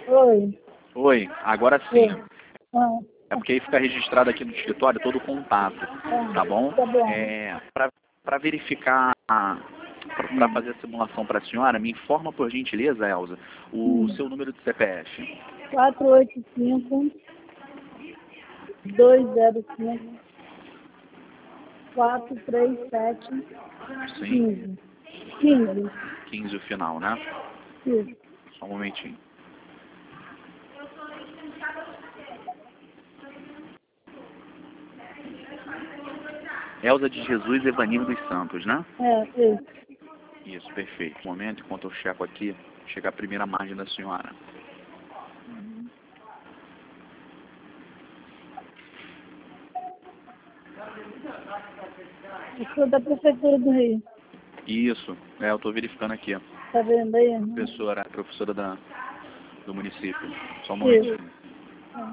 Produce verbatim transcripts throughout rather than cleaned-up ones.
Oi. Oi, agora sim. Oi. Ah, É porque aí fica registrado aqui no escritório todo o contato, ah, tá bom? tá bom. É, para verificar, para fazer a simulação para a senhora, me informa por gentileza, Elza, o Hum. seu número de C P F. quatro oito cinco, dois zero cinco, quatro três sete, Sim, quinze. quinze. quinze o final, né? Isso. Só um momentinho. Elza de Jesus Evanir dos Santos, né? É, isso. Isso, perfeito. Um momento, enquanto eu checo aqui, chega a primeira margem da senhora. Eu sou da Prefeitura do Rio. Isso, é, eu estou verificando aqui. Tá vendo aí? Né? Professora, professora da, do município. Só um Isso. momentinho. Ah.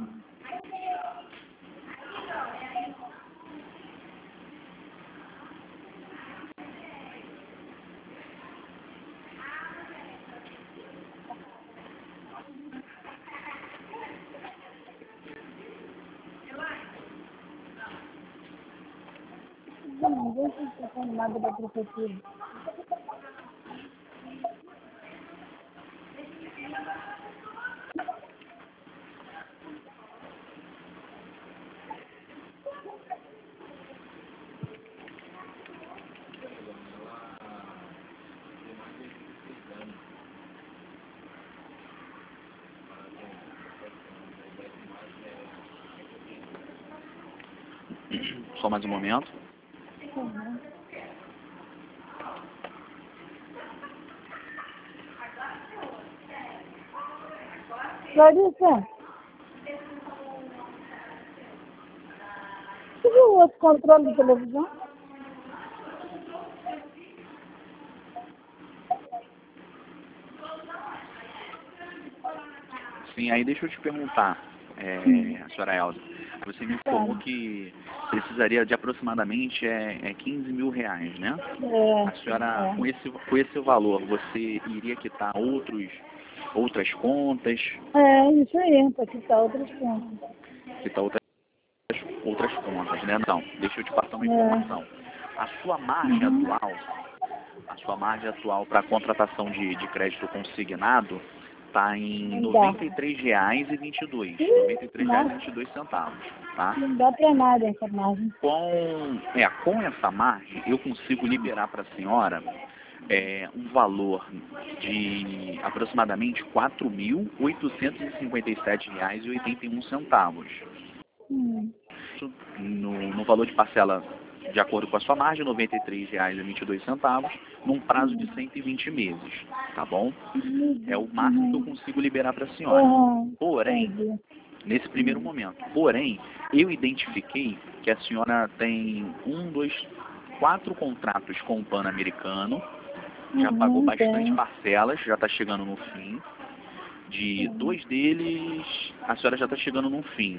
Não, ninguém está falando nada da Prefeitura. Só mais um momento. Uhum. Larissa, você viu o outro controle de televisão? Sim, aí deixa eu te perguntar, é, Hum. a senhora Elza, você me Tá. informou que precisaria de aproximadamente é, é quinze mil reais, né? É, A senhora, com é. esse, com esse valor, você iria quitar outros, outras contas, É, isso aí, para quitar outras contas. quitar outras, outras contas, né? Não, deixa eu te passar uma É. informação. A sua margem Uhum. atual, a sua margem atual para contratação de, de crédito consignado está em Não dá. noventa e três reais e vinte e dois, Ih, noventa e três reais e nossa, vinte e dois centavos, tá? não dá para nada essa margem. Com, é, com essa margem, eu consigo liberar para a senhora é, um valor de aproximadamente quatro mil oitocentos e cinquenta e sete reais e oitenta e um centavos. Hum. Isso no, no valor de parcela, de acordo com a sua margem, noventa e três reais e vinte e dois centavos, num prazo de Hum. cento e vinte meses, tá bom? É o máximo que eu Uhum. consigo liberar para a senhora. Uhum. Porém, Entendi. nesse primeiro momento. Porém, eu identifiquei que a senhora tem um, dois, quatro contratos com o Pan-Americano, já pagou Uhum, bastante tem. parcelas, já está chegando no fim. De Tem. dois deles, a senhora já está chegando no fim.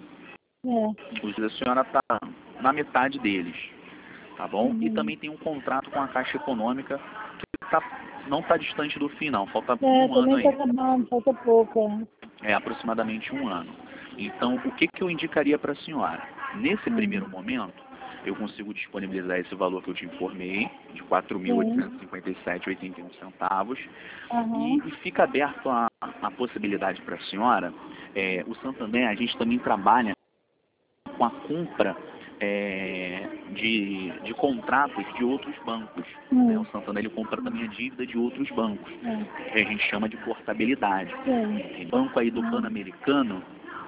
É. Inclusive, a senhora está na metade deles, tá bom? E Uhum. também tem um contrato com a Caixa Econômica que tá, não está distante do fim, não. Falta É, um ano também está aí. acabando, falta pouco. É. É aproximadamente um ano. Então, o que, que eu indicaria para a senhora? Nesse Hum. primeiro momento, eu consigo disponibilizar esse valor que eu te informei, de quatro mil Sim. oitocentos e cinquenta e sete reais e oitenta e um centavos, e, Aham. e fica aberto a, a possibilidade para a senhora. É, o Santander, a gente também trabalha com a compra é, de, de contratos de outros bancos. Né? O Hum. Santander ele compra também a dívida de outros bancos, É. que a gente chama de portabilidade. Sim. Tem banco aí do Uhum. Pan-Americano,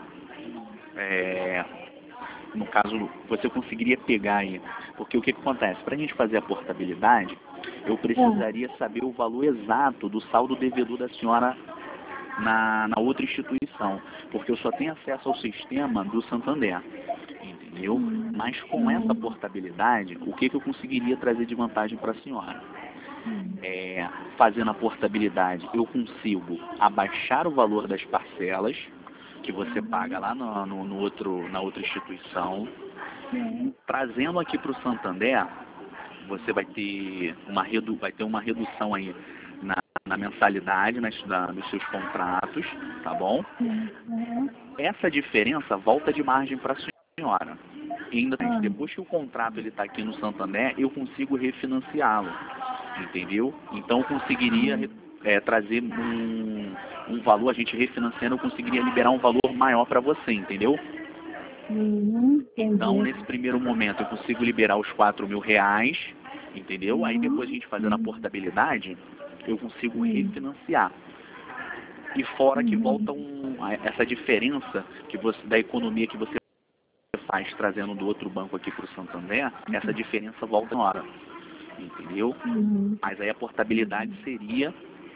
é, no caso, você conseguiria pegar aí. Porque o que, que acontece? Para a gente fazer a portabilidade, eu É. precisaria saber o valor exato do saldo devedor da senhora na, na outra instituição. Porque eu só tenho acesso ao sistema do Santander. Entendeu? Hum. Mas com essa Uhum. portabilidade, o que, que eu conseguiria trazer de vantagem para a senhora? Hum. É, fazendo a portabilidade, eu consigo abaixar o valor das parcelas que você paga Uhum. lá no, no, no outro, na outra instituição. Sim. Trazendo aqui para o Santander, você vai ter uma, redu vai ter uma redução aí na, na mensalidade nas, da, dos seus contratos, tá bom? Uhum. Essa diferença volta de margem para a senhora. E ainda Ah. depois que o contrato ele está aqui no Santander, eu consigo refinanciá-lo, entendeu? Então eu conseguiria é, trazer um, um valor, a gente refinanciando, eu conseguiria liberar um valor maior para você, entendeu? Uhum. Então, Entendi. nesse primeiro momento, eu consigo liberar os quatro mil reais, entendeu? Aí depois a gente fazendo a Uhum. portabilidade, eu consigo Uhum. refinanciar. E fora que Uhum. volta um, essa diferença que você, da economia que você faz trazendo do outro banco aqui para o Santander, essa diferença volta na hora, entendeu? Uhum. Mas aí a portabilidade seria,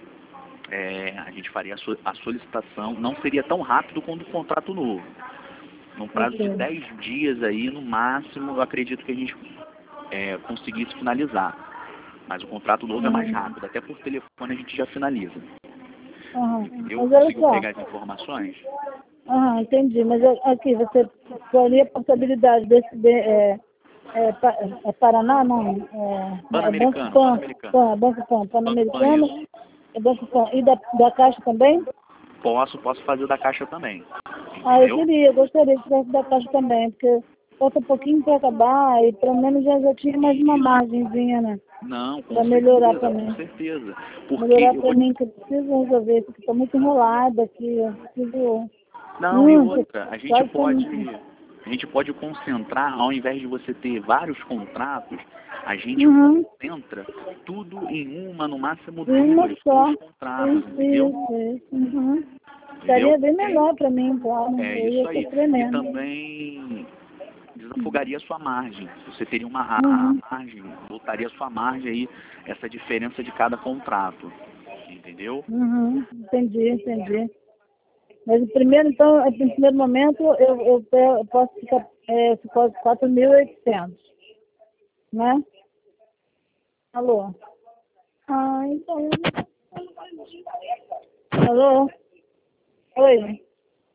é, a gente faria a, so, a solicitação, não seria tão rápido quanto o contrato novo. Num prazo de Ok. dez dias aí, no máximo, eu acredito que a gente é, conseguisse finalizar. Mas o contrato novo é mais Uhum. rápido, até por telefone a gente já finaliza. Uhum. Entendeu? Mas olha Conseguiu só. pegar as informações? Ah, entendi. Mas é- aqui, você faria a portabilidade desse... de- é, é, Pa- é Paraná, não? É, é Banco Pan-Americano, Pan. Pan-Americano. Pan, Banco Pan. Banco Pan, Pan-Americano. isso. É Banco Pan. E da, da Caixa também? Posso, posso fazer o da Caixa também. Ah, eu Entendeu? queria, eu gostaria que tivesse da Caixa também, porque falta um pouquinho para acabar e pelo menos já, já tinha mais uma Isso. margenzinha, né? Não, com Para melhorar certeza, para com mim. certeza. Porque Melhorar eu para vou. mim, que eu preciso resolver isso, que estou muito enrolada aqui. Eu preciso. Não, e Hum, tô outra, a gente quase pode. como. A gente pode concentrar, ao invés de você ter vários contratos, a gente Uhum. concentra tudo em uma, no máximo E uma duas, só. dois contratos, Isso, entendeu? isso, isso. Uhum. Entendeu? Ficaria bem É, melhor para mim, claro. é Eu isso ia aí. sofrer E menos. também desafogaria a sua margem. Você teria uma a, a Uhum. margem, voltaria a sua margem aí, essa diferença de cada contrato. Entendeu? Uhum. Entendi, entendi. Mas o primeiro, então, no primeiro momento, eu, eu, pe- eu posso ficar é, quatro mil e oitocentos, né? Alô? Ah, então. Alô? Oi?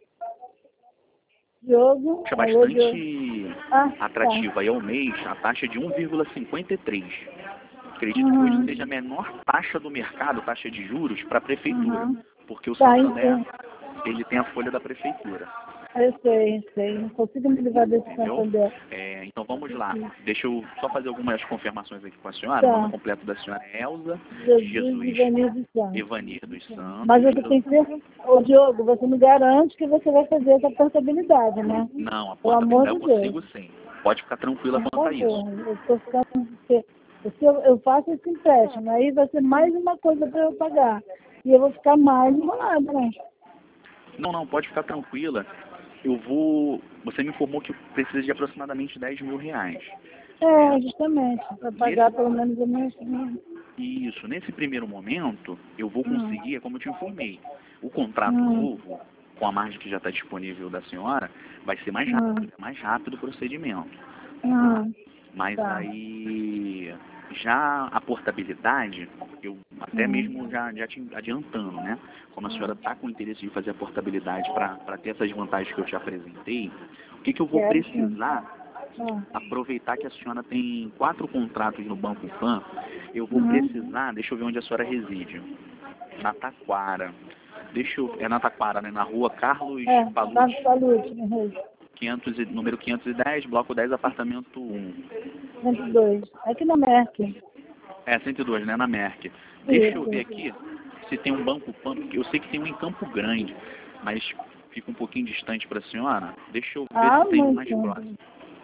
Diogo? Taxa Alô, Diogo? bastante Ah, tá. atrativa aí ao mês, a taxa é de um vírgula cinquenta e três. Acredito que hoje Uhum. seja a menor taxa do mercado, taxa de juros, para a prefeitura, Uhum. porque o Tá, Santander então. ele tem a folha da prefeitura, Eu sei, eu sei. Não consigo me livrar desse entendeu? Santander. É, então vamos lá, deixa eu só fazer algumas confirmações aqui com a senhora. O nome Tá. completo da senhora é Elza Jesus e Jesus Vanir dos Santos. Evanir dos Mas Santos. você tem que ser. Ô, Diogo, você me garante que você vai fazer essa portabilidade, né? Não, a Pelo amor portabilidade de eu Deus. consigo sim. Pode ficar tranquila Por quanto a isso. favor, eu estou ficando. porque Se eu, eu faço esse empréstimo, aí vai ser mais uma coisa para eu pagar. E eu vou ficar mais enrolada, né? Não, não, pode ficar tranquila. Eu vou. Você me informou que precisa de aproximadamente dez mil reais. É, Né? justamente, para pagar Nesse, pelo menos o meu. isso, nesse primeiro momento, eu vou Hum, conseguir, é como eu te informei, o contrato hum, novo, com a margem que já está disponível da senhora, vai ser mais hum, rápido, é mais rápido o procedimento. Tá? hum, Mas tá. aí, já a portabilidade, eu até Hum, mesmo já, já te adiantando, né? Como a senhora está com interesse de fazer a portabilidade para ter essas vantagens que eu te apresentei, o que, que eu vou quero sim. precisar? Hum, Aproveitar que a senhora tem quatro contratos no Banco Pan, eu vou uhum. precisar, deixa eu ver onde a senhora reside. Na Taquara. Deixa eu, é na Taquara, né? Na rua Carlos É, tá Palucci, saúde, uhum. quinhentos, e- número quinhentos e dez, bloco dez, apartamento um. cento e dois. Aqui na Merck. É, cento e dois, né? Na Merck. Deixa eu Isso, ver isso. aqui se tem um Banco Pan, porque eu sei que tem um em Campo Grande, mas fica um pouquinho distante para a senhora. Deixa eu ver Ah, se tem um mais muito. próximo.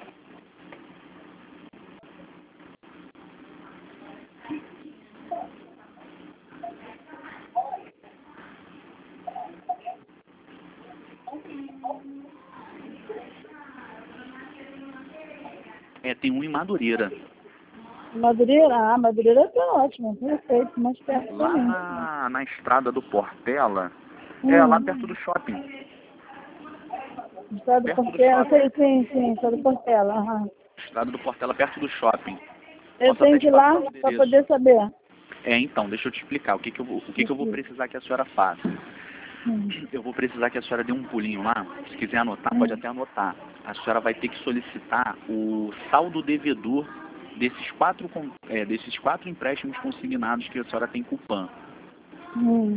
É, tem um em Madureira. Madureira? Ah, Madureira tá ótimo, perfeito, mais perto pra Lá mim. na, na estrada do Portela, é lá Hum, perto do shopping. estado do Perto do Portela, shopping. sei, sim, sim, estado do Portela, aham. Estrada do Portela, perto do shopping. Eu Posso até tenho que te ir lá passar o para endereço. poder saber. É, então, deixa eu te explicar o que, que, eu, vou, o que, que eu vou precisar que a senhora faça. Hum, Eu vou precisar que a senhora dê um pulinho lá. Se quiser anotar, pode hum, até anotar. A senhora vai ter que solicitar o saldo devedor desses quatro, con- é, desses quatro empréstimos consignados que a senhora tem com o Pan. Hum.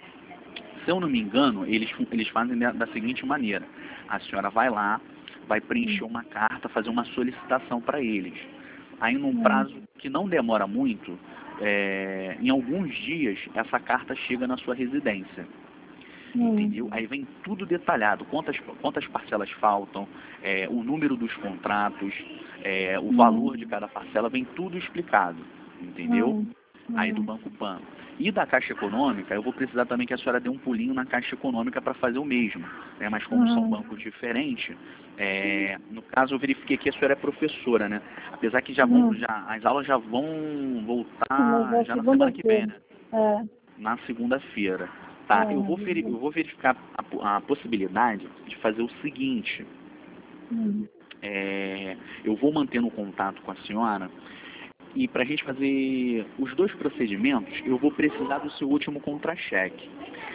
Se eu não me engano, eles, eles fazem da, da seguinte maneira. A senhora vai lá, vai preencher uma carta, fazer uma solicitação para eles. Aí, num Hum. prazo que não demora muito, é, em alguns dias, essa carta chega na sua residência. Hum. Entendeu? Aí vem tudo detalhado, quantas, quantas parcelas faltam, é, o número dos contratos, é, o Hum. valor de cada parcela, vem tudo explicado, entendeu? Hum. Aí do Banco Pan. E da Caixa Econômica, eu vou precisar também que a senhora dê um pulinho na Caixa Econômica para fazer o mesmo, né? Mas como são Hum. bancos diferentes, é, no caso eu verifiquei que a senhora é professora, né? Apesar que já vão, Hum. já, as aulas já vão Mas voltar é já na semana que vem, né? segunda-feira. É. Na segunda-feira. Tá, É. eu vou, veri eu vou verificar a, a possibilidade de fazer o seguinte. Hum. É, eu vou mantendo contato com a senhora e para a gente fazer os dois procedimentos, eu vou precisar do seu último contra-cheque.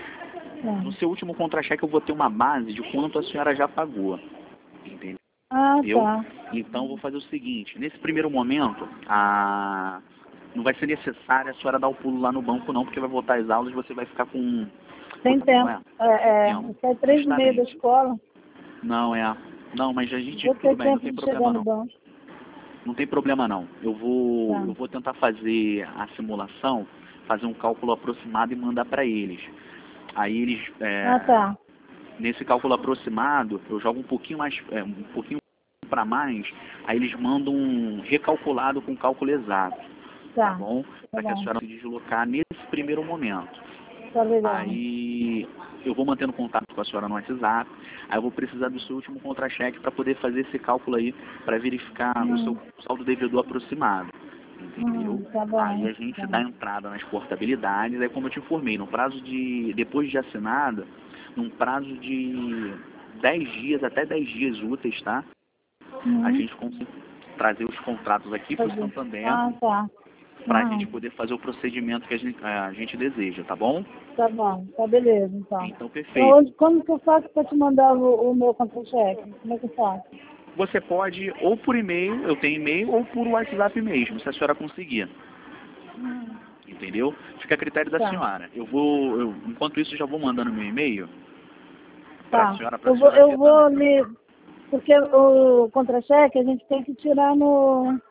É. No seu último contra-cheque eu vou ter uma base de quanto a senhora já pagou. Entendeu? Ah, tá. Então eu vou fazer o seguinte, nesse primeiro momento, a... não vai ser necessário a senhora dar o pulo lá no banco não, porque vai voltar às aulas e você vai ficar com... Tem Não tempo. é? É, é, Tempo. sai três e meia da Justamente. escola. Não, é. Não, mas a gente, Vou tudo ter bem, não tempo tem de problema chegar no não. banco. Não tem problema não. Eu vou, Tá. eu vou tentar fazer a simulação, fazer um cálculo aproximado e mandar para eles. Aí eles, é, Ah, tá. nesse cálculo aproximado, eu jogo um pouquinho mais, é, um pouquinho para mais, aí eles mandam um recalculado com cálculo exato, tá Tá. bom? Para Tá que a bom. senhora se deslocar nesse primeiro momento. Tá legal. Aí eu vou mantendo contato com a senhora no WhatsApp, aí eu vou precisar do seu último contra-cheque para poder fazer esse cálculo aí, para verificar Hum. o seu saldo devedor aproximado, entendeu? Hum, tá bom. Aí a gente Tá. dá entrada nas portabilidades, aí como eu te informei, no prazo de, depois de assinada, num prazo de dez dias, até dez dias úteis, tá? Hum. A gente consegue trazer os contratos aqui para o Fazer. Santander, Ah, tá. para a Hum. gente poder fazer o procedimento que a gente, a gente deseja, tá bom? Tá bom. Tá beleza, então. Então, Então, perfeito. onde, como que eu faço para te mandar o, o meu contra-cheque? Como é que eu faço? Você pode, ou por e-mail, eu tenho e-mail, ou por WhatsApp mesmo, se a senhora conseguir. Hum. Entendeu? Fica a critério da Tá. senhora. Eu vou, eu, enquanto isso, já vou mandando meu e-mail para a Tá. senhora, para a Eu vou, senhora eu ter vou também. me... Porque o contra-cheque a gente tem que tirar no,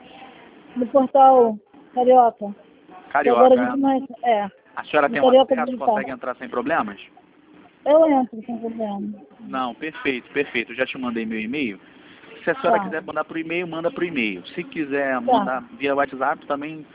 no portal Carioca. Que agora a gente Carioca, não é... é a senhora no tem um Carioca acesso, Digital. consegue entrar sem problemas? Eu entro sem problema. Não, perfeito, perfeito. Eu já te mandei meu e-mail. Se a senhora Tá. quiser mandar por e-mail, manda por e-mail. Se quiser mandar via WhatsApp, também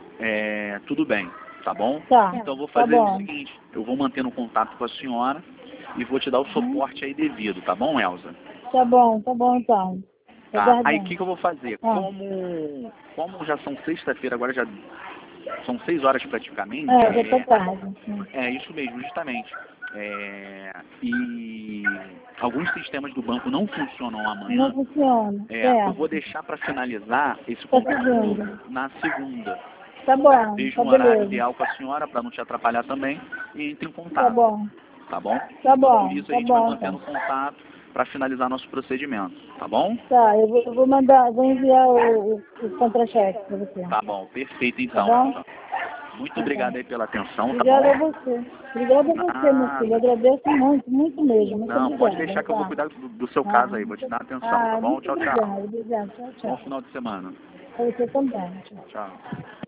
é, tudo bem, tá bom? Tá. Então eu vou Tá fazer o bom. seguinte, eu vou mantendo contato com a senhora e vou te dar o suporte aí devido, tá bom, Elza? Tá bom, tá bom então. Tô Tá, aí o aguardando. que, que eu vou fazer? Ah. Como, como já são sexta-feira, agora já são seis horas praticamente, É, já é, tá tarde. Sim. é isso mesmo, justamente. É, e alguns sistemas do banco não funcionam amanhã. Não funciona. É, eu Certo. vou deixar para finalizar esse Tá contato segunda. na segunda. Tá bom, Veja tá um horário beleza. ideal com a senhora para não te atrapalhar também e entre em Tá contato, bom. tá bom? Tá bom, Por isso a tá gente vai bom mantendo então. contato para finalizar nosso procedimento, tá bom? Tá, eu vou, eu vou mandar, vou enviar o, o, o contra-cheque pra você. Tá bom, perfeito Tá então. bom? Muito Tá obrigado bom. aí pela atenção, tá Obrigada a bom? você. Obrigada a você, meu filho. Nada. Agradeço muito, muito mesmo. Muito Não, pode obrigada. deixar que eu vou Tá? cuidar do, do seu Ah, caso aí, vou te muito, dar atenção, tá ah, bom? muito Tchau, obrigada. tchau. Obrigada. Tchau, Bom tchau. final de semana. Pra você também. Tchau. Tchau.